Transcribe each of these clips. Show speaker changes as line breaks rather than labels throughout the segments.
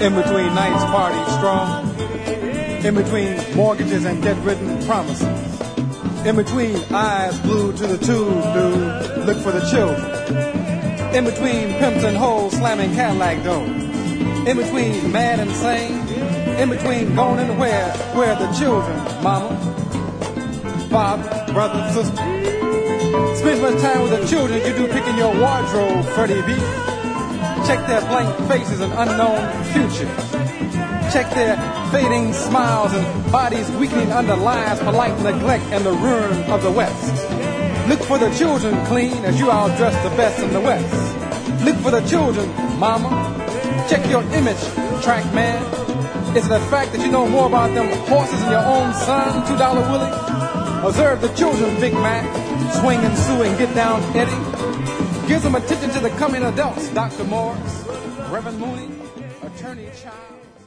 In between nights parties strong, in between mortgages and debt-ridden promises, in between eyes glued to the tube, dude, look for the children. In between pimps and hoes slamming Cadillac doors, in between mad and sane, in between going and where are the children, mama, father, brother, sister. Spend much time with the children you do picking your wardrobe, Freddie B. Check their blank faces and unknown future. Check their fading smiles and bodies weakening under lies, polite neglect, and the ruin of the West. Look for the children clean as you outdress the best in the West. Look for the children, mama. Check your image, track man. Is it a fact that you know more about them horses than your own son, $2 Willie? Observe the children, Big Mac. Swing and Sue and get down, Eddie. Give some attention to the coming adults, Dr. Morris, Reverend Mooney, Attorney Child.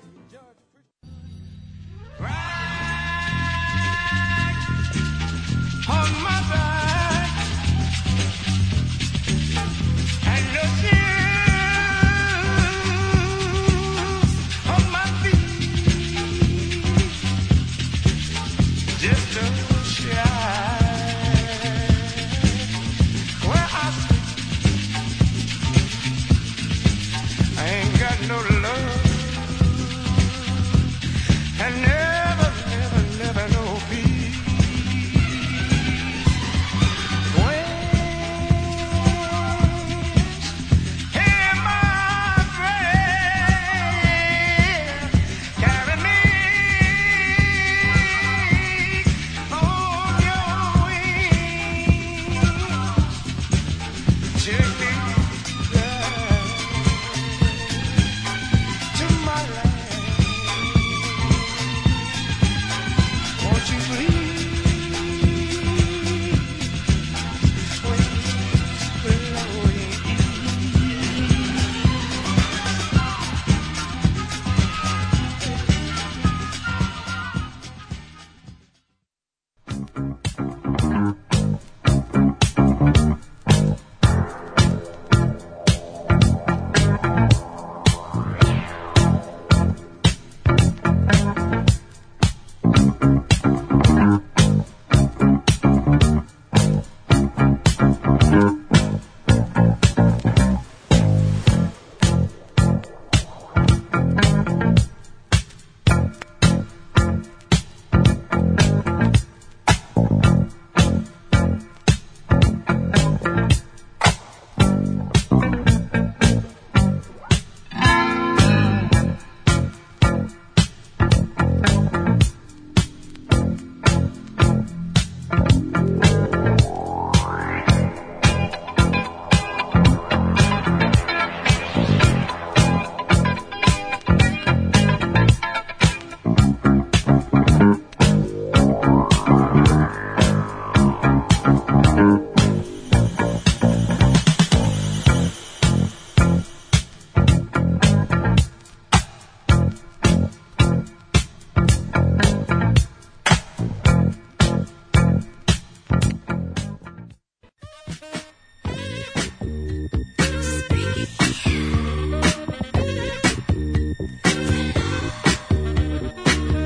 On my back, and the shoes on my feet just don't shine where I sleep. I ain't got no love and never no peace.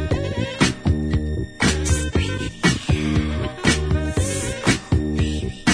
Baby.